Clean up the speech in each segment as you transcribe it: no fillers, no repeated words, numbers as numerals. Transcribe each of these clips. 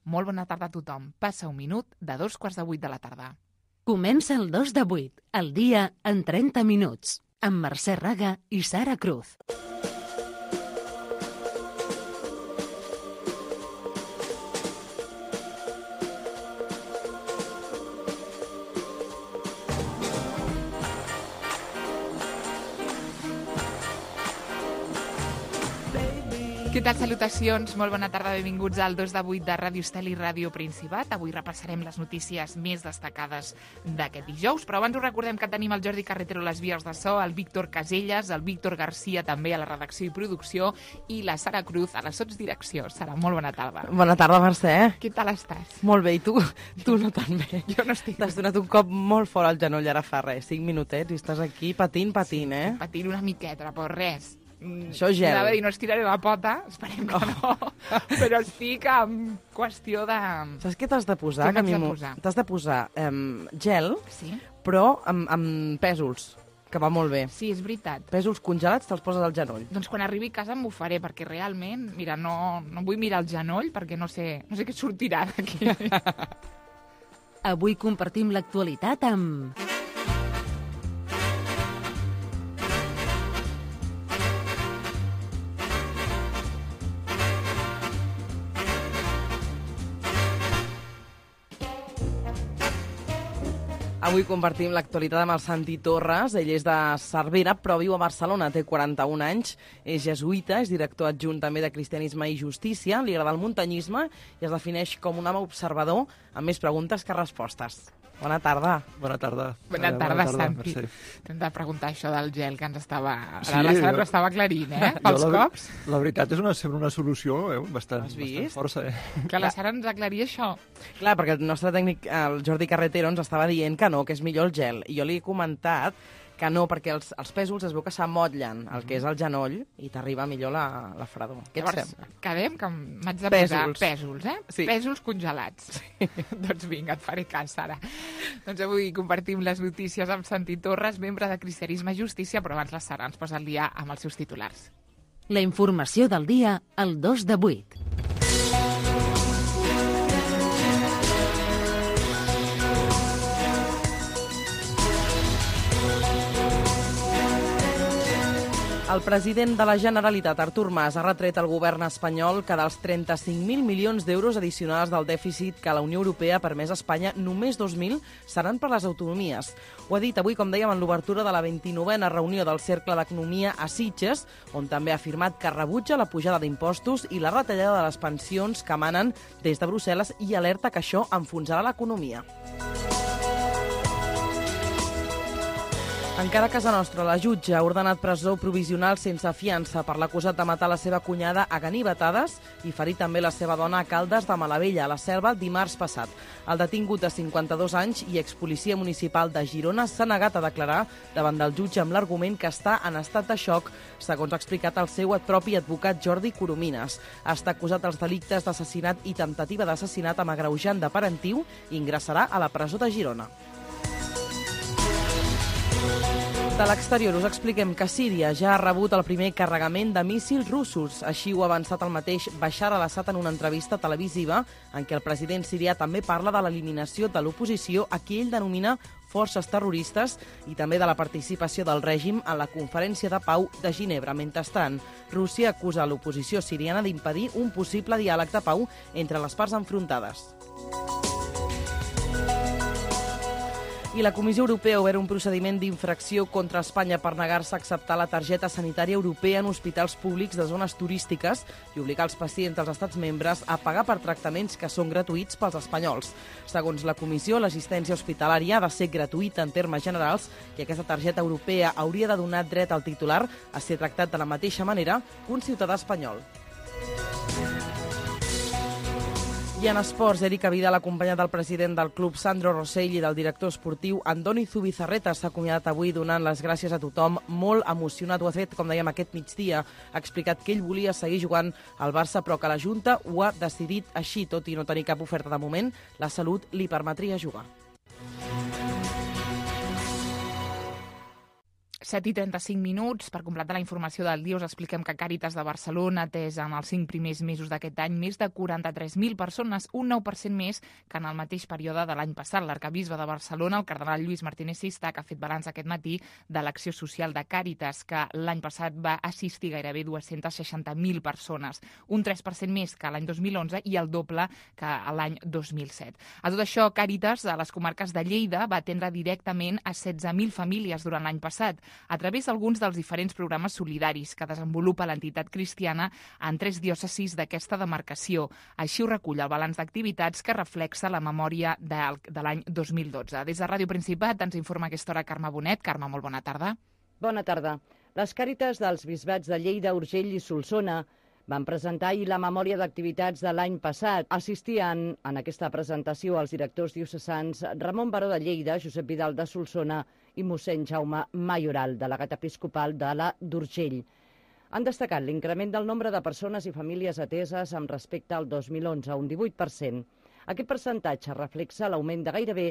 Molt bona tarda a tothom. Passa un minut de 7:45 de la tarda. Comença el 2 de 8, el dia en 30 minuts, amb Mercè Raga i Sara Cruz. Què tal? Salutacions, molt bona tarda, benvinguts al 2 de 8 de Ràdio Estel i Ràdio Principat. Avui repassarem les notícies més destacades d'aquest dijous, però abans us recordem que tenim el Jordi Carretero a les vies de so, el Víctor Caselles, el Víctor Garcia també a la redacció i producció i la Sara Cruz a la sotsdirecció. Sara, molt bona tarda. Bona tarda, Mercè. Què tal estàs? Molt bé, i tu? Tu no tan bé. Jo no estic. T'has donat un cop molt fort al genoll ara fa res, 5 minutets, i estàs aquí patint, eh? Patint una miqueta, però res. Això és gel. Anava a dir, no estiraré la pota, esperem que no, però estic en qüestió de... Saps què t'has de posar? Què m'haig de posar? T'has de posar gel, Sí? però amb pèsols, que va molt bé. Sí, és veritat. Pèsols congelats te'ls poses al genoll. Doncs quan arribi a casa m'ho faré, perquè realment, mira, no vull mirar el genoll, perquè no sé què sortirà d'aquí. Avui compartim l'actualitat amb... Avui compartim l'actualitat amb el Santi Torres. Ell és de Cervera, però viu a Barcelona, té 41 anys, és jesuïta, és director adjunt també de Cristianisme i Justícia, li agrada el muntanyisme i es defineix com un home observador amb més preguntes que respostes. Bona tarda. Bona tarda. Bona tarda, Santi. T'hem de preguntar això del gel que ens estava... Ara la Sara estava aclarint, pels cops. La veritat és sempre una solució bastant força, Que la Sara ens aclaria això. Clar, perquè el nostre tècnic, el Jordi Carretero, ens estava dient que no, que és millor el gel. I jo li he comentat que no, perquè els pèsols es veu que s'amotllen el que és el genoll i t'arriba millor la fredor. Què et sembla? Quedem que m'haig de posar pèsols, Sí. Pèsols congelats. Sí. Doncs vinga, et faré cas, Sara. Doncs avui compartim les notícies amb Santi Torres, membre de Cristianisme i Justícia, però abans la Sara ens posa al dia amb els seus titulars. La informació del dia al 2 de 8. El president de la Generalitat, Artur Mas, ha retret al govern espanyol que dels 35.000 milions d'euros addicionals del dèficit que la Unió Europea ha permès a Espanya, només 2.000 seran per les autonomies. Ho ha dit avui, com dèiem, en l'obertura de la 29a reunió del Cercle d'Economia a Sitges, on també ha afirmat que rebutja la pujada d'impostos i la retallada de les pensions que emanen des de Brussel·les i alerta que això enfonsarà l'economia. Encara a casa nostra, la jutge ha ordenat presó provisional sense fiança per l'acusat de matar la seva cunyada a ganivetades i ferir també la seva dona a Caldes de Malavella, a la Selva, dimarts passat. El detingut de 52 anys i expolicia municipal de Girona s'ha negat a declarar davant del jutge amb l'argument que està en estat de xoc, segons ha explicat el seu propi advocat Jordi Coromines. Està acusat dels delictes d'assassinat i temptativa d'assassinat amb agreujant de parentiu i ingressarà a la presó de Girona. De l'exterior us expliquem que Síria ja ha rebut el primer carregament de míssils russos. Així ho ha avançat el mateix Bashar al-Assad en una entrevista televisiva en què el president sirià també parla de l'eliminació de l'oposició a qui ell denomina forces terroristes i també de la participació del règim en la Conferència de Pau de Ginebra. Mentrestant, Rússia acusa l'oposició siriana d'impedir un possible diàleg de pau entre les parts enfrontades. I la Comissió Europea ha obert un procediment d'infracció contra Espanya per negar-se a acceptar la targeta sanitària europea en hospitals públics de zones turístiques i obligar els pacients dels estats membres a pagar per tractaments que són gratuïts pels espanyols. Segons la Comissió, l'assistència hospitalària ha de ser gratuïta en termes generals i aquesta targeta europea hauria de donar dret al titular a ser tractat de la mateixa manera que un ciutadà espanyol. I en esports, Erika Vidal, acompanyat del president del club Sandro Rosell i del director esportiu Andoni Zubizarreta, s'ha acomiadat avui donant les gràcies a tothom, molt emocionat. Ho ha fet, com dèiem, aquest migdia. Ha explicat que ell volia seguir jugant al Barça, però que la Junta ho ha decidit així, tot i no tenir cap oferta de moment. La salut li permetria jugar. 7:35 per completar la informació del dia us expliquem que Càritas de Barcelona ha atès en els 5 primers mesos d'aquest any més de 43.000 persones, un 9% més que en el mateix període de l'any passat. L'arcabisbe de Barcelona, el cardenal Lluís Martínez Sistac, ha fet balanç aquest matí de l'acció social de Càritas, que l'any passat va assistir gairebé 260.000 persones, un 3% més que l'any 2011 i el doble que l'any 2007. A tot això, Càritas a les comarques de Lleida va atendre directament a 16.000 famílies durant l'any passat, a través d'alguns dels diferents programes solidaris que desenvolupa l'entitat cristiana en 3 diòcesis d'aquesta demarcació. Així ho recull el balanç d'activitats que reflexa la memòria de l'any 2012. Des de Ràdio Principat ens informa a aquesta hora Carme Bonet. Carme, molt bona tarda. Bona tarda. Les Càritas dels bisbats de Lleida, Urgell i Solsona van presentar ahir la memòria d'activitats de l'any passat. Assistien en aquesta presentació els directors diocesans Ramon Baró de Lleida, Josep Vidal de Solsona i mossèn Jaume Mayoral, delegat episcopal de la d'Urgell. Han destacat l'increment del nombre de persones i famílies ateses amb respecte al 2011, un 18%. Aquest percentatge reflexa l'augment de gairebé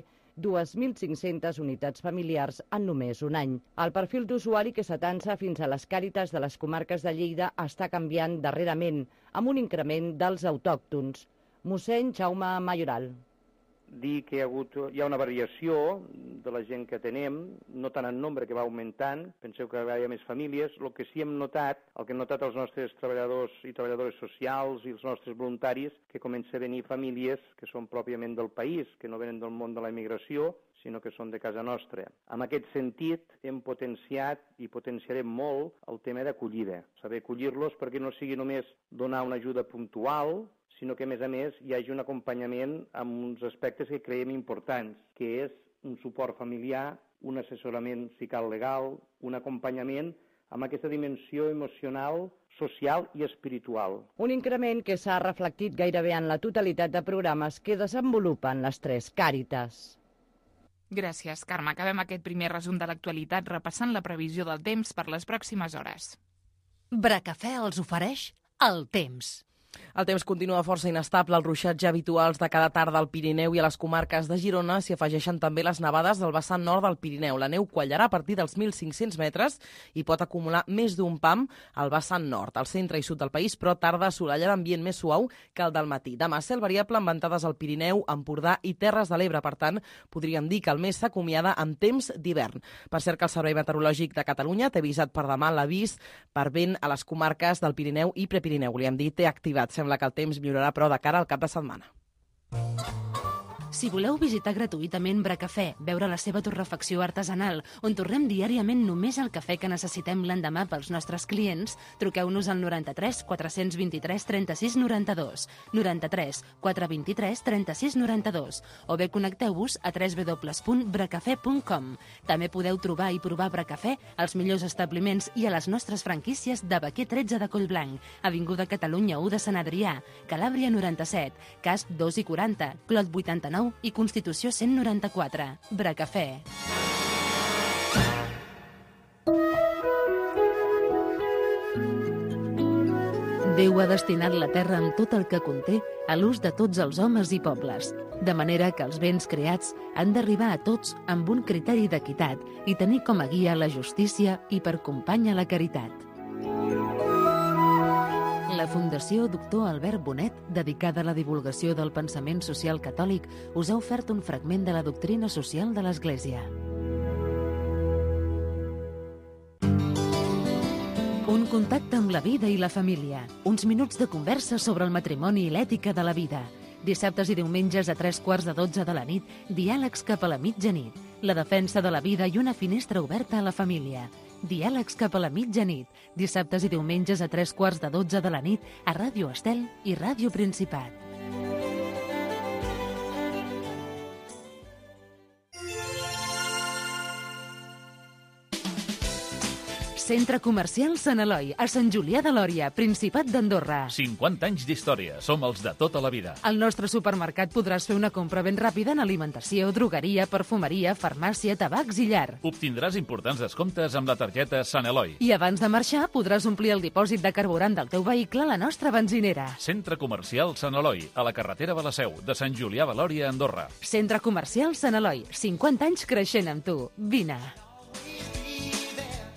2.500 unitats familiars en només un any. El perfil d'usuari que s'atansa fins a les Càritas de les comarques de Lleida està canviant darrerament, amb un increment dels autòctons. Mossèn Jaume Mayoral. Dir que hi ha una variació de la gent que tenem, no tant en nombre, que va augmentant, penseu que hi ha més famílies. El que sí hem notat, el que hem notat els nostres treballadors i treballadores socials i els nostres voluntaris, que comença a venir famílies que són pròpiament del país, que no venen del món de la immigració, sinó que són de casa nostra. En aquest sentit, hem potenciat i potenciarem molt el tema d'acollida, saber acollir-los perquè no sigui només donar una ajuda puntual, sinó que, a més, hi hagi un acompanyament amb uns aspectes que creiem importants, que és un suport familiar, un assessorament si cal legal, un acompanyament amb aquesta dimensió emocional, social i espiritual. Un increment que s'ha reflectit gairebé en la totalitat de programes que desenvolupen les 3 Càritas. Gràcies, Carme. Acabem aquest primer resum de l'actualitat repassant la previsió del temps per les pròximes hores. Bracafè els ofereix el temps. El temps continua força inestable. Els ruixats ja habituals de cada tarda al Pirineu i a les comarques de Girona s'hi afegeixen també les nevades del vessant nord del Pirineu. La neu quallarà a partir dels 1.500 metres i pot acumular més d'un pam al vessant nord. Al centre i sud del país, però, tarda assolella d'ambient més suau que el del matí. Demà, cel variable amb ventades al Pirineu, Empordà i Terres de l'Ebre. Per tant, podríem dir que el mes s'acomiada amb temps d'hivern. Per cert, que el Servei Meteorològic de Catalunya té avisat per demà l'avís per vent a les comarques del Pirineu i Prepirineu. Li hem dit, té activat. Sembla que el temps millorarà, però, de cara al cap de setmana. Si voleu visitar gratuïtament Bracafè, veure la seva torrefacció artesanal, on torrem diàriament només el cafè que necessitem l'endemà pels nostres clients, truqueu-nos al 93 423 36 92, 93 423 36 92, o bé connecteu-vos a www.bracafè.com. També podeu trobar i provar Bracafè als millors establiments i a les nostres franquícies de Baquer 13 de Collblanc, Avinguda Catalunya 1 de Sant Adrià, Calàbria 97, Casp 2 i 40, Clot 89 i Constitució 194. Bracafè. Déu ha destinat la terra amb tot el que conté a l'ús de tots els homes i pobles, de manera que els béns creats han d'arribar a tots amb un criteri d'equitat i tenir com a guia la justícia i per companya la caritat. La Fundació Doctor Albert Bonet, dedicada a la divulgació del pensament social catòlic, us ha ofert un fragment de la doctrina social de l'Església. Un contacte amb la vida i la família. Uns minuts de conversa sobre el matrimoni i l'ètica de la vida. Dissabtes i diumenges a 3:15 de la nit, diàlegs cap a la mitjanit. La defensa de la vida i una finestra oberta a la família. Diàlegs cap a la mitjanit. Dissabtes i diumenges a 3:15 de la nit a Ràdio Estel i Ràdio Principat. Centre Comercial Sant Eloi, a Sant Julià de Lòria, Principat d'Andorra. 50 anys d'història, som els de tota la vida. Al nostre supermercat podràs fer una compra ben ràpida en alimentació, drogueria, perfumeria, farmàcia, tabacs i llar. Obtindràs importants descomptes amb la targeta Sant Eloi. I abans de marxar podràs omplir el dipòsit de carburant del teu vehicle a la nostra benzinera. Centre Comercial Sant Eloi, a la carretera de la Seu, de Sant Julià de Lòria, Andorra. Centre Comercial Sant Eloi, 50 anys creixent amb tu. Vine.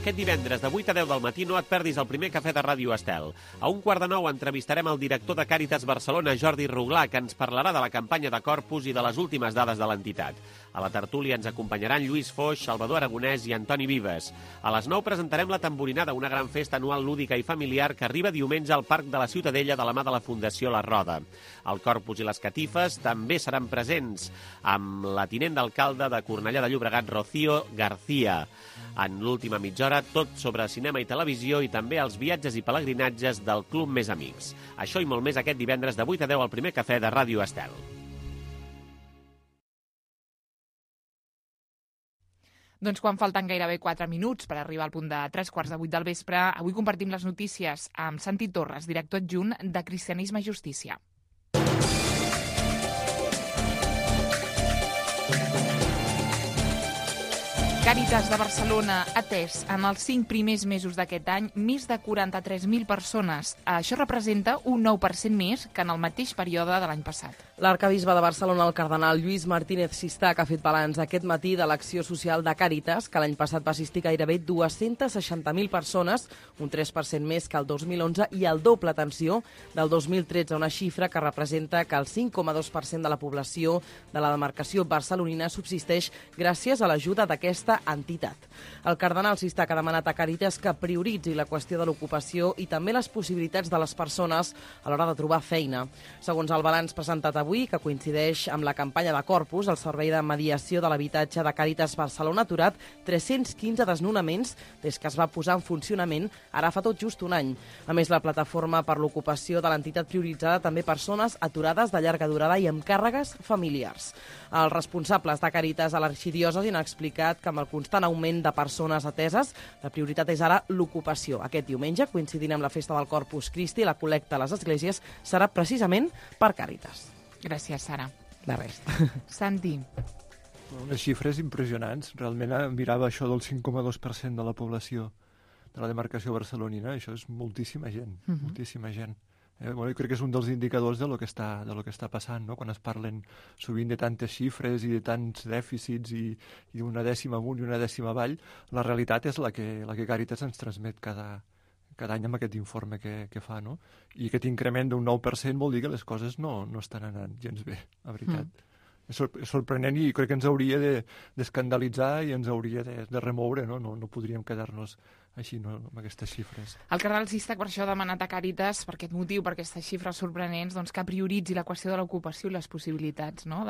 Aquest divendres de 8 a 10 del matí no et perdis el primer cafè de Ràdio Estel. A 8:45 entrevistarem el director de Càritas Barcelona, Jordi Ruglà, que ens parlarà de la campanya de Corpus i de les últimes dades de l'entitat. A la tertúlia ens acompanyaran Lluís Foix, Salvador Aragonès i Antoni Vives. A les 9 presentarem la Tamborinada, una gran festa anual lúdica i familiar que arriba diumenge al Parc de la Ciutadella de la mà de la Fundació La Roda. El Corpus i les catifes també seran presents amb la tinent d'alcalde de Cornellà de Llobregat, Rocío García. En l'última mitja hora, tot sobre cinema i televisió i també els viatges i pelegrinatges del Club Més Amics. Això i molt més aquest divendres de 8 a 10 al primer cafè de Ràdio Estel. Doncs quan falten gairebé 4 minuts per arribar al punt de 3:15 del vespre, avui compartim les notícies amb Santi Torres, director adjunt de Cristianisme i Justícia. Càritas de Barcelona ha atès en els 5 primers mesos d'aquest any més de 43.000 persones. Això representa un 9% més que en el mateix període de l'any passat. L'arcabisbe de Barcelona, el cardenal Lluís Martínez Sistach, ha fet balanç aquest matí de l'acció social de Càritas, que l'any passat va assistir gairebé 260.000 persones, un 3% més que el 2011 i el doble, atenció, del 2013, una xifra que representa que el 5,2% de la població de la demarcació barcelonina subsisteix gràcies a l'ajuda d'aquesta entitat. El cardenal Sistach ha demanat a Càritas que prioritzi la qüestió de l'ocupació i també les possibilitats de les persones a l'hora de trobar feina. Segons el balanç presentat avui, que coincideix amb la campanya de Corpus, el Servei de Mediació de l'Habitatge de Càritas Barcelona ha aturat 315 desnonaments des que es va posar en funcionament ara fa tot just un any. A més, la plataforma per l'ocupació de l'entitat prioritzada també persones aturades de llarga durada i amb càrregues familiars. Els responsables de Càritas a l'arxidiòcesi han explicat que amb el constant augment de persones ateses, la prioritat és ara l'ocupació. Aquest diumenge, coincidint amb la festa del Corpus Christi, la col·lecta a les esglésies serà precisament per Càritas. Gràcies, Sara. De res. Santi. Unes xifres impressionants. Realment mirava això del 5,2% de la població de la demarcació barcelonina. Això és moltíssima gent, moltíssima gent. Bueno, crec que és un dels indicadors de lo que està passant, no? Quan es parlen sovint de tantes xifres i de tants dèficits i una dècima amunt i una dècima avall, la realitat és la que Càritas ens transmet cada any amb aquest informe que fa, no? I aquest increment d'un 9% vol dir que les coses no estan anant gens bé, la veritat. És sorprenent i crec que ens hauria d'escandalitzar i ens hauria de remoure, no? No podríem quedar-nos així, no, amb aquestes xifres. El cardenal Sistach per això ha demanat a Càritas, per aquest motiu, per aquestes xifres sorprenents, doncs que prioritzi la qüestió de l'ocupació i les possibilitats, no?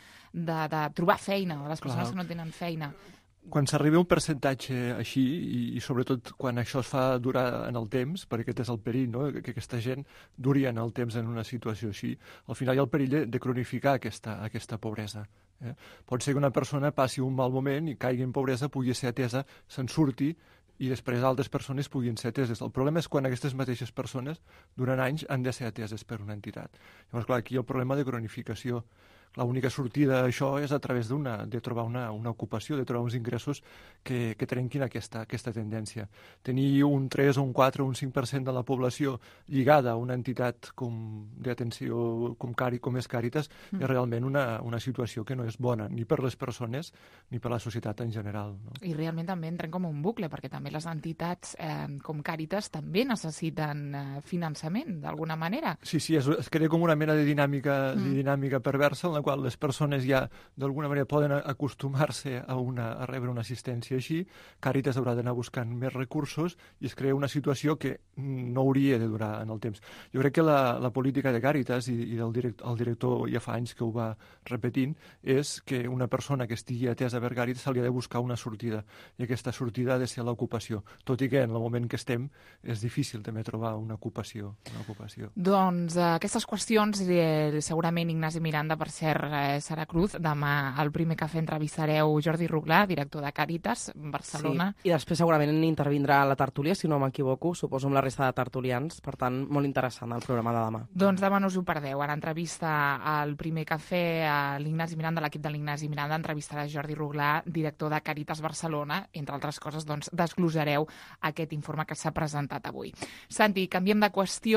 de trobar feina, de les persones que no tenen feina. Quan s'arriba a un percentatge així, i sobretot quan això es fa durar en el temps, perquè aquest és el perill, no? Que aquesta gent duri en el temps en una situació així, al final hi ha el perill de cronificar aquesta pobresa. Pot ser que una persona passi un mal moment i caigui en pobresa, pugui ser atesa, se'n surti, i després altres persones puguin ser ateses. El problema és quan aquestes mateixes persones, durant anys, han de ser ateses per una entitat. Llavors, clar, aquí hi ha el problema de cronificació. L'única sortida d'això és a través de trobar una ocupació, de trobar uns ingressos que trenquin aquesta tendència. Tenir un 3, un 4, un 5% de la població lligada a una entitat d'atenció com és Càritas és realment una situació que no és bona ni per les persones ni per la societat en general. No? I realment també entren com un bucle, perquè també les entitats com Càritas també necessiten finançament, d'alguna manera. Sí, es crea com una mena de dinàmica perversa en la qual les persones ja d'alguna manera poden acostumar-se a rebre una assistència així. Càritas haurà d'anar buscant més recursos i es crea una situació que no hauria de durar en el temps. Jo crec que la política de Càritas i el director ja fa anys que ho va repetint és que una persona que estigui atesa per Càritas se li ha de buscar una sortida i aquesta sortida ha de ser l'ocupació, tot i que en el moment que estem és difícil també trobar una ocupació. Doncs aquestes qüestions segurament Ignasi Miranda, per cert, Sara Cruz, demà al primer cafè entrevistareu Jordi Ruglà, director de Càritas Barcelona. Sí, i després segurament intervindrà a la tertúlia, si no m'equivoco, suposo amb la resta de tertulians, per tant, molt interessant el programa de demà. Doncs demà no us ho perdeu. A l'entrevista al primer cafè a l'Ignasi Miranda, l'equip de l'Ignasi Miranda, entrevistarà Jordi Ruglà, director de Càritas Barcelona. Entre altres coses, doncs, desglosareu aquest informe que s'ha presentat avui. Santi, canviem de qüestió.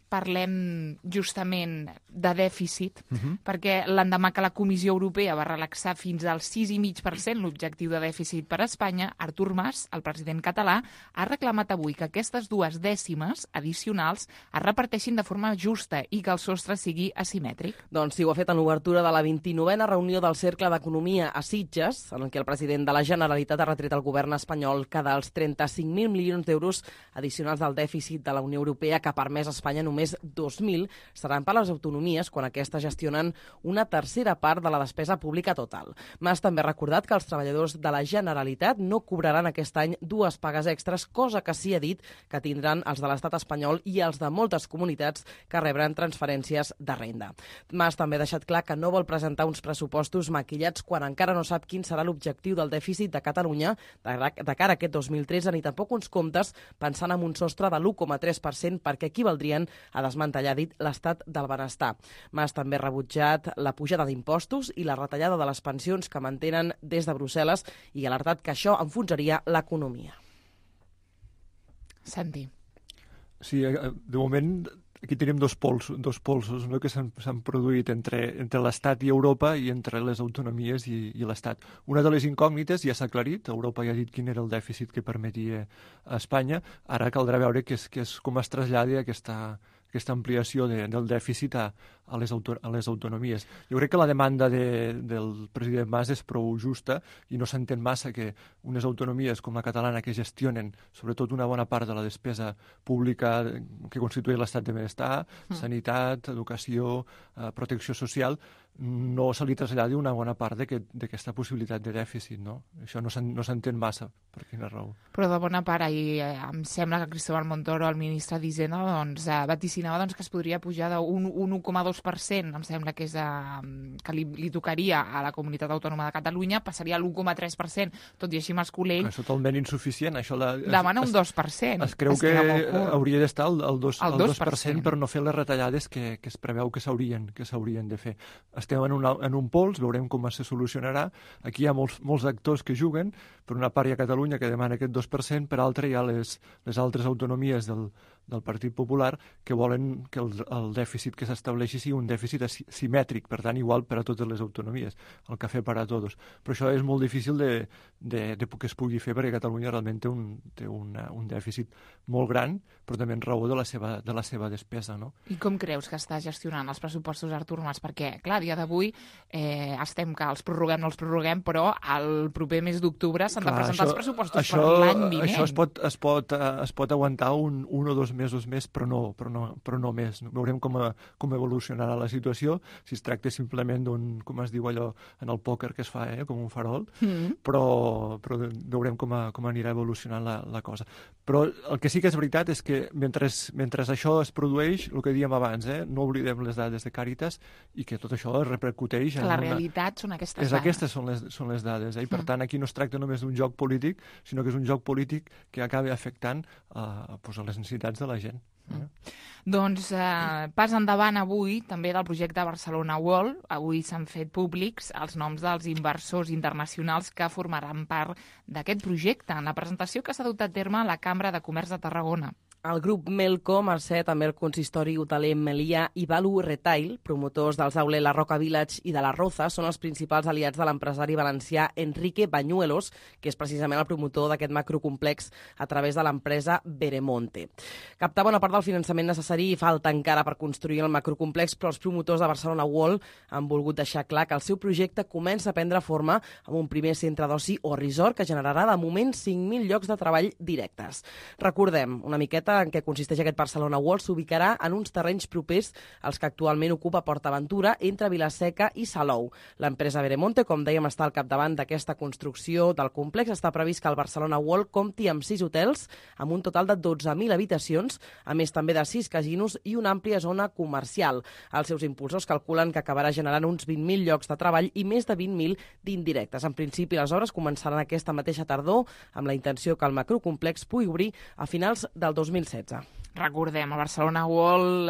parlem justament de dèficit, perquè l'endemà que la Comissió Europea va relaxar fins al 6,5% l'objectiu de dèficit per a Espanya, Artur Mas, el president català, ha reclamat avui que aquestes 2 dècimes addicionals es reparteixin de forma justa i que el sostre sigui asimètric. Doncs sí, ho ha fet en l'obertura de la 29a reunió del Cercle d'Economia a Sitges, en què el president de la Generalitat ha retret al govern espanyol que dels 35.000 milions d'euros addicionals del dèficit de la Unió Europea que ha permès a Espanya només 2.000 seran per a les autonomies quan aquestes gestionen una tercera part de la despesa pública total. Mas també ha recordat que els treballadors de la Generalitat no cobraran aquest any 2 pagues extres, cosa que sí ha dit que tindran els de l'estat espanyol i els de moltes comunitats que rebran transferències de renda. Mas també ha deixat clar que no vol presentar uns pressupostos maquillats quan encara no sap quin serà l'objectiu del dèficit de Catalunya de cara a aquest 2013 ni tampoc uns comptes pensant en un sostre de l'1,3% perquè equivaldrien a desmantellar, dit, l'estat del benestar. Mas també ha rebutjat la pujada d'impostos i la retallada de les pensions que mantenen des de Brussel·les i ha alertat que això enfonsaria l'economia. Santi. Sí, de moment aquí tenim dos polsos, no?, que s'han produït entre l'Estat i Europa i entre les autonomies i l'Estat. Una de les incògnites ja s'ha aclarit, Europa ja ha dit quin era el dèficit que permetia a Espanya, ara caldrà veure com es trasllada aquesta ampliació del dèficit a les autonomies. Jo crec que la demanda del president Mas és prou justa i no s'entén massa que unes autonomies com la catalana que gestionen sobretot una bona part de la despesa pública que constitueix l'estat de benestar, sanitat, educació, protecció social, no se li traslladi una bona part d'aquesta possibilitat de dèficit, no? Això no s'entén massa, per quina raó. Però de bona part, ahir em sembla que Cristóbal Montoro, el ministre d'Hisenda, vaticinava que es podria pujar d'un 1,2%, em sembla que és que li tocaria a la comunitat autònoma de Catalunya, passaria a l'1,3%, tot i així Mas-Colell... És totalment insuficient, això... Demana un 2%. Es creu que hauria d'estar al 2% per no fer les retallades que es preveu que s'haurien de fer. Estem en un pols, veurem com se solucionarà. Aquí hi ha molts actors que juguen. Per una part hi ha Catalunya, que demana aquest 2%, per altra hi ha les altres autonomies del Partit Popular que volen que el dèficit que s'estableixi sigui un dèficit simètric, per tant, igual per a totes les autonomies, el cafè per a tots. Però això és molt difícil que es pugui fer perquè Catalunya realment té un dèficit molt gran, però també en raó de la seva despesa, no? I com creus que està gestionant els pressupostos Artur Mas? Perquè, clar, a dia d'avui estem que els prorroguem, no els prorroguem, però el proper mes d'octubre s'han de presentar els pressupostos per l'any vinent. Això es pot aguantar un o 2 mesos més, però no més. Veurem com evolucionarà la situació, si es tracta simplement d'un, com es diu allò en el pòquer que es fa, com un farol, però veurem com anirà evolucionant la cosa. Però el que sí que és veritat és que mentre això es produeix, el que dèiem abans, no oblidem les dades de Càritas i que tot això es repercuteix en la realitat són aquestes dades. Aquestes són les dades, i per tant aquí no es tracta només d'un joc polític, sinó que és un joc polític que acaba afectant a les necessitats de la gent. Doncs pas endavant avui també del projecte Barcelona World. Avui s'han fet públics els noms dels inversors internacionals que formaran part d'aquest projecte en la presentació que s'ha dut a terme a la Cambra de Comerç de Tarragona. El grup Melco, Mercè, també el consistori hoteler Melià i Value Retail, promotors dels Outlet La Roca Village i de la Roza, són els principals aliats de l'empresari valencià Enrique Bañuelos, que és precisament el promotor d'aquest macrocomplex a través de l'empresa Veremonte. Captar bona part del finançament necessari i falta encara per construir el macrocomplex, però els promotors de Barcelona World han volgut deixar clar que el seu projecte comença a prendre forma amb un primer centre d'oci o resort que generarà de moment 5.000 llocs de treball directes. Recordem una miqueta en què consisteix aquest Barcelona World s'ubicarà en uns terrenys propers als que actualment ocupa PortAventura entre Vila-seca i Salou. L'empresa Veremonte, com dèiem, està al capdavant d'aquesta construcció del complex. Està previst que el Barcelona World compti amb 6 hotels, amb un total de 12.000 habitacions, a més també de 6 casinos i una àmplia zona comercial. Els seus impulsors calculen que acabarà generant uns 20.000 llocs de treball i més de 20.000 d'indirectes. En principi, les obres començaran aquesta mateixa tardor, amb la intenció que el macrocomplex pugui obrir a finals del 2016. Recordem, el Barcelona World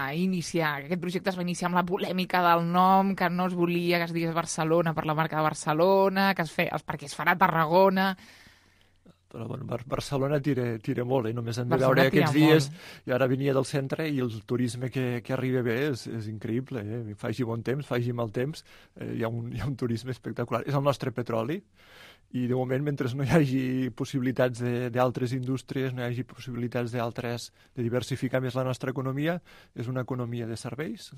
aquest projecte es va iniciar amb la polèmica del nom, que no es volia que es digués Barcelona per la marca de Barcelona, perquè es farà a Tarragona. Però bueno, Barcelona tira molt, només hem de Barcelona veure aquests tira dies, molt. i ara venia del centre i el turisme que arriba bé és increïble, faci bon temps, faci mal temps, hi ha un turisme espectacular. És el nostre petroli, i de moment, mentre no hi hagi possibilitats d'altres indústries, no hi hagi possibilitats de diversificar més la nostra economia, és una economia de serveis,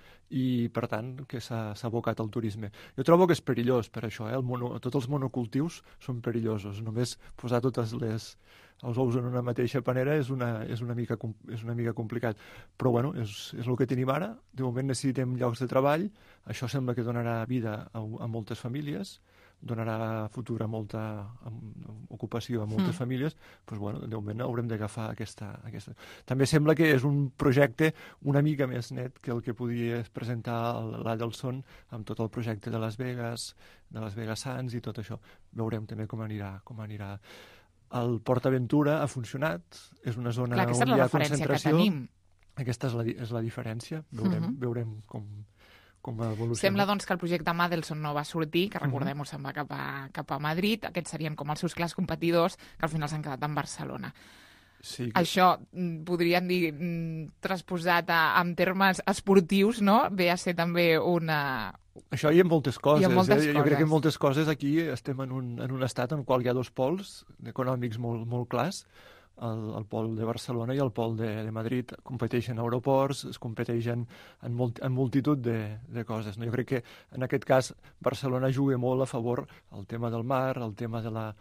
i per tant que s'ha abocat al turisme. Jo trobo que és perillós per això, tots els monocultius són perillosos, només posar totes els ous en una mateixa panera és una mica complicat. Però bueno, és el que tenim ara. De moment necessitem llocs de treball, això sembla que donarà vida a moltes famílies, donarà futur a molta ocupació a moltes famílies, doncs bueno, de moment haurem d'agafar aquesta. També sembla que és un projecte una mica més net que el que podia presentar l'Adelson amb tot el projecte de Las Vegas Sands i tot això. Veurem també com anirà. El Port Aventura ha funcionat, és una zona on hi ha concentració. Aquesta és la diferència, veurem com evoluciona. Sembla, doncs, que el projecte Madelson no va sortir, que recordem-ho, se'n va cap a Madrid. Aquests serien com els seus clars competidors, que al final s'han quedat en Barcelona. Sí. Això, podríem dir, transposat en termes esportius, no? Ve a ser també una... Això hi ha moltes coses. Jo crec que en moltes coses aquí estem en un estat en el qual hi ha dos pols econòmics molt clars. El pol de Barcelona i el pol de Madrid competeixen a aeroports, es competeixen en multitud de coses. Jo crec que en aquest cas Barcelona juga molt a favor el tema del mar, el tema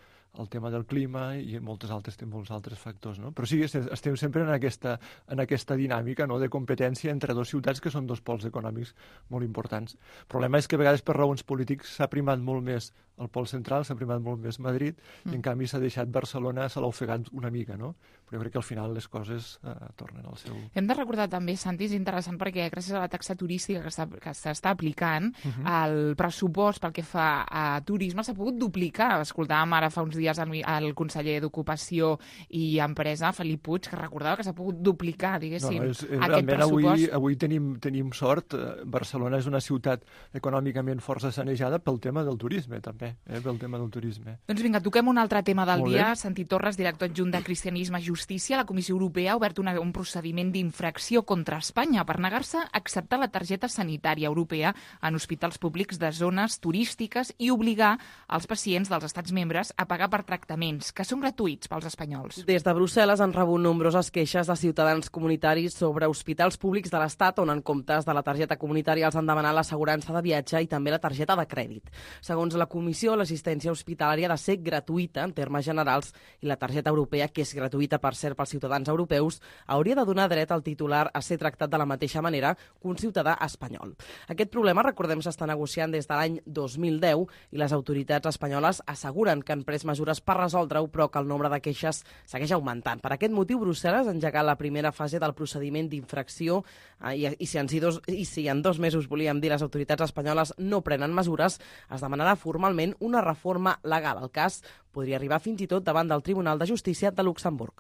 del clima i molts altres factors. No? Però sí, estem sempre en aquesta dinàmica, no?, de competència entre dues ciutats que són dos pols econòmics molt importants. El problema és que a vegades per raons polítics s'ha primat molt més el pol central, s'ha primat molt més Madrid, i en canvi s'ha deixat Barcelona, se l'ha ofegat una mica, no? Però jo crec que al final les coses tornen al seu... Hem de recordar també, Santi, és interessant perquè gràcies a la taxa turística que s'està aplicant, el pressupost pel que fa a turisme s'ha pogut duplicar. Escoltàvem ara fa uns dies el conseller d'Ocupació i Empresa, Felip Puig, que recordava que s'ha pogut duplicar, diguéssim, aquest pressupost. Avui tenim sort. Barcelona és una ciutat econòmicament força sanejada pel tema del turisme, també. Pel tema del turisme. Doncs vinga, toquem un altre tema del dia. Santi Torres, director adjunt de Cristianisme i Justícia. La Comissió Europea ha obert un procediment d'infracció contra Espanya per negar-se a acceptar la targeta sanitària europea en hospitals públics de zones turístiques i obligar els pacients dels estats membres a pagar per tractaments que són gratuïts pels espanyols. Des de Brussel·les han rebut nombroses queixes de ciutadans comunitaris sobre hospitals públics de l'Estat on en comptes de la targeta comunitària els han demanat l'assegurança de viatge i també la targeta de crèdit. Segons la Comissió, l'assistència hospitalària ha de ser gratuïta en termes generals i la targeta europea, que és gratuïta per cert pels ciutadans europeus, hauria de donar dret al titular a ser tractat de la mateixa manera que un ciutadà espanyol. Aquest problema, recordem, s'està negociant des de l'any 2010 i les autoritats espanyoles asseguren que han pres mesures per resoldre-ho, però que el nombre de queixes segueix augmentant. Per aquest motiu, Brussel·les ha engegat la primera fase del procediment d'infracció i si en 2 mesos, volíem dir, les autoritats espanyoles no prenen mesures, es demanarà formalment una reforma legal. El cas podria arribar fins i tot davant del Tribunal de Justícia de Luxemburg.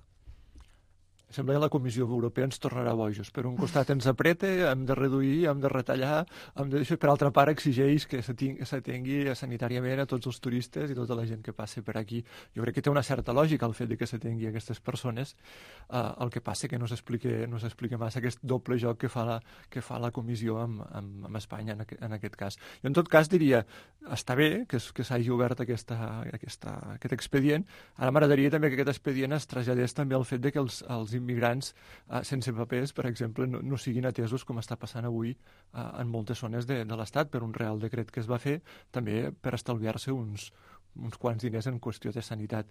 Sembla que la Comissió Europea ens tornarà bojos. Per un costat ens apreta, hem de reduir, hem de retallar, per altra part exigeix que s'atengui sanitàriament a tots els turistes i tota la gent que passa per aquí. Jo crec que té una certa lògica el fet de que s'atengui a aquestes persones. El que passa que no s'explica massa aquest doble joc que fa la Comissió amb Espanya en aquest cas. Jo en tot cas diria, està bé que s'hagi obert aquest expedient. Ara m'agradaria també que aquest expedient es traslladés també al fet de que els immigrants sense papers, per exemple, no siguin atesos com està passant avui en moltes zones de l'Estat per un real decret que es va fer, també per estalviar-se uns quants diners en qüestió de sanitat.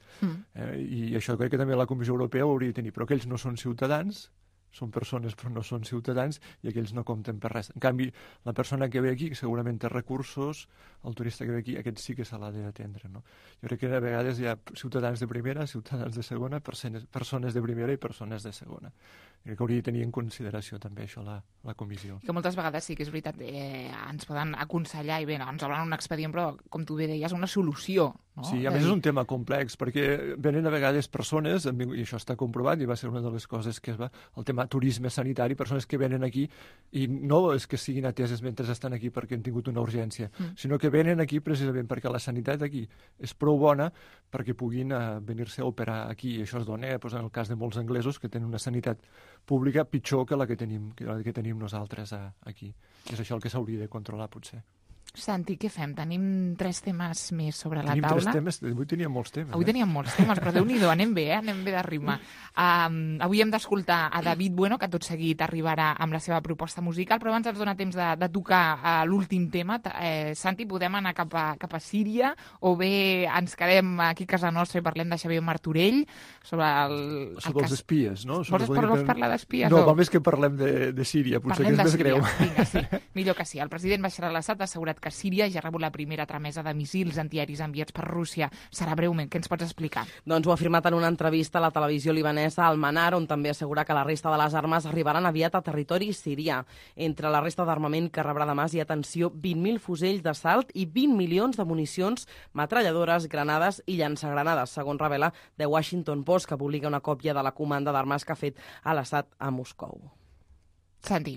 I això crec que també la Comissió Europea ho hauria de tenir, però aquells no són ciutadans, són persones però no són ciutadans i aquells no compten per res. En canvi, la persona que ve aquí, que segurament té recursos, el turista que ve aquí, aquest sí que se l'ha d'atendre. No? Jo crec que a vegades hi ha ciutadans de primera, ciutadans de segona, persones de primera i persones de segona. Crec que hauria de tenir en consideració també això la comissió. Que moltes vegades sí que és veritat, ens poden aconsellar i bé, ens obren un expedient, però com tu bé deies, una solució. No? Sí, a més és un tema complex, perquè venen a vegades persones, i això està comprovat, i va ser una de les coses que es va, el tema turisme sanitari, persones que venen aquí i no és que siguin ateses mentre estan aquí perquè han tingut una urgència, sinó que venen aquí precisament perquè la sanitat aquí és prou bona perquè puguin venir-se a operar aquí. I això es dona en el cas de molts anglesos que tenen una sanitat pública pitjor que la que tenim nosaltres aquí. I és això el que s'hauria de controlar, potser. Santi, què fem? Tenim 3 temes més sobre la taula. Tenim 3 temes? Avui teníem molts temes. Avui teníem molts temes, però Déu-n'hi-do, anem bé de ritme. Avui hem d'escoltar a David Bueno, que tot seguit arribarà amb la seva proposta musical, però abans ens dona temps de tocar l'últim tema. Santi, podem anar cap a Síria o bé ens quedem aquí a casa nostra i parlem de Xavier Martorell sobre els espies, no? Vols parlar d'espies? No, val més que parlem de Síria, potser que és més greu. Vinga, sí, millor que sí. El president Bashar al-Assad ha assegurat que Síria ja ha rebut la primera tramesa de missils antiaeris enviats per Rússia. Serà breument, què ens pots explicar? Doncs ho ha afirmat en una entrevista a la televisió libanesa Al Manar, on també assegura que la resta de les armes arribaran aviat a territori sirià. Entre la resta d'armament que rebrà demà hi ha, atenció, 20.000 fusells d'assalt i 20 milions de municions, metralladores, granades i llançagranades, segons revela The Washington Post, que publica una còpia de la comanda d'armes que ha fet a l'Assad a Moscou. Santi.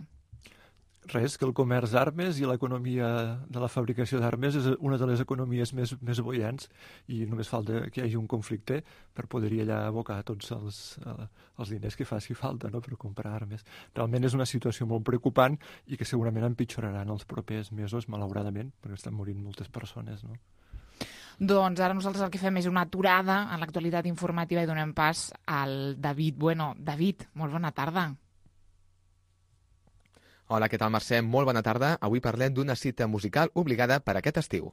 Res, que el comerç d'armes i l'economia de la fabricació d'armes és una de les economies més bullents i només falta que hi hagi un conflicte per poder-hi allà abocar tots els diners que faci falta, no?, per comprar armes. Realment és una situació molt preocupant i que segurament empitjorarà en els propers mesos, malauradament, perquè estan morint moltes persones, no? Doncs ara nosaltres el que fem és una aturada en l'actualitat informativa i donem pas al David Bueno. David, molt bona tarda. Hola, què tal, Mercè? Molt bona tarda. Avui parlem d'una cita musical obligada per aquest estiu.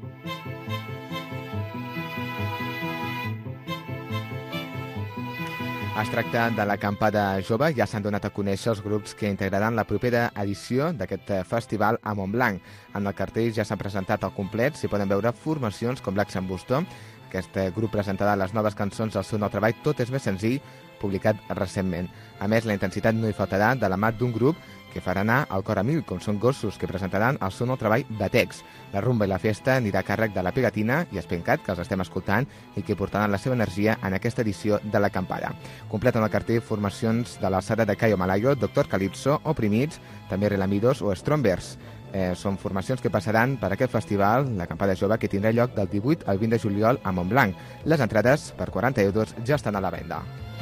Es tracta de l'acampada jove. Ja s'han donat a conèixer els grups que integraran la propera edició d'aquest festival a Montblanc. En el cartell ja s'han presentat al complet. S'hi poden veure formacions com l'Axambusto. Aquest grup presentarà les noves cançons del seu nou treball Tot és més senzill, publicat recentment. A més, la intensitat no hi faltarà de la mà d'un grup que farà anar el cor a mil, com són Gossos, que presentaran el seu nou treball Batex. La rumba i la festa anirà a càrrec de la Pegatina i Espencat, que els estem escoltant i que portaran la seva energia en aquesta edició de l'acampada. Completen el cartell formacions de l'alçada de Cayo Malayo, Doctor Calypso, Oprimits, també Relamidos o Strombers. Són formacions que passaran per aquest festival, l'acampada jove, que tindrà lloc del 18 al 20 de juliol a Montblanc. Les entrades, per 40 euros, ja estan a la venda.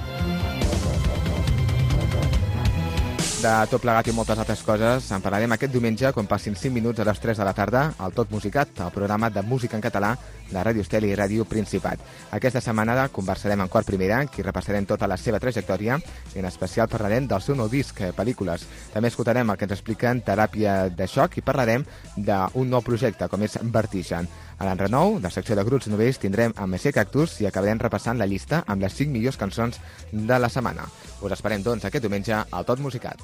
De tot plegat i moltes altres coses en parlarem aquest diumenge quan passin 5 minuts a les 3 de la tarda al Tot Musicat, el programa de música en català de Ràdio Estel i Ràdio Principat. Aquesta setmana conversarem amb Cor Primera, qui repassarem tota la seva trajectòria i en especial parlarem del seu nou disc, Pel·lícules. També escoltarem el que ens expliquen Teràpia de Xoc i parlarem d'un nou projecte com és Vertigen. A l'enrenou, la secció de grups novells, tindrem a Messier Cactus i acabarem repassant la llista amb les 5 millors cançons de la setmana. Us esperem, doncs, aquest diumenge al Tot Musicat.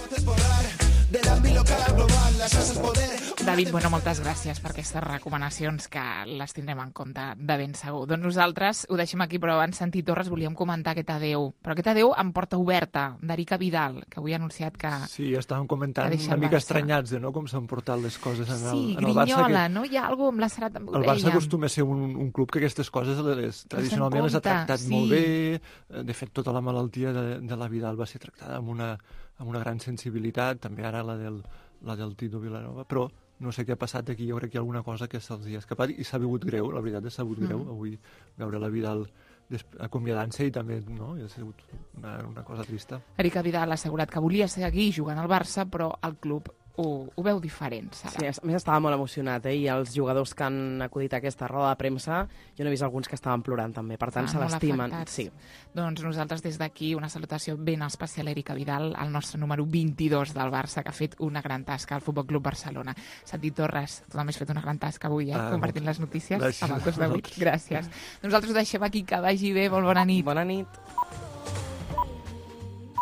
David, bueno, moltes gràcies per aquestes recomanacions que les tindrem en compte de ben segur. Doncs nosaltres ho deixem aquí, però abans Santi Torres volíem comentar aquest adeu. Però aquest adeu amb porta oberta, d'Erica Vidal, que avui ha anunciat que... Sí, estàvem comentant una mica estranyats de no com s'han portat les coses en el Barça. Sí, grinyola, no? Hi ha alguna cosa amb la Sara també ho deia. El Barça acostuma a ser un club que aquestes coses tradicionalment les ha tractat molt bé. De fet, tota la malaltia de la Vidal va ser tractada amb una gran sensibilitat, també ara la del Tito Vilanova, però no sé què ha passat aquí, jo crec que hi ha alguna cosa que se'ls ha escapat i s'ha vingut greu, la veritat s'ha vingut greu avui veure la Vidal acomiadant-se i també no, ha sigut una cosa trista. Erica Vidal ha assegurat que volia seguir jugant al Barça, però el club ho veu diferent, Sara. Sí, a més estava molt emocionat, i els jugadors que han acudit a aquesta roda de premsa, jo n'he vist alguns que estaven plorant també, per tant se l'estimen. Sí. Doncs nosaltres des d'aquí una salutació ben especial a Erica Vidal, el nostre número 22 del Barça, que ha fet una gran tasca al Futbol Club Barcelona. Santi Torres, tu també has fet una gran tasca avui, compartint les notícies amb el 2 de 8. Gràcies. Nosaltres ho deixem aquí, que vagi bé, molt bona nit. Bona nit.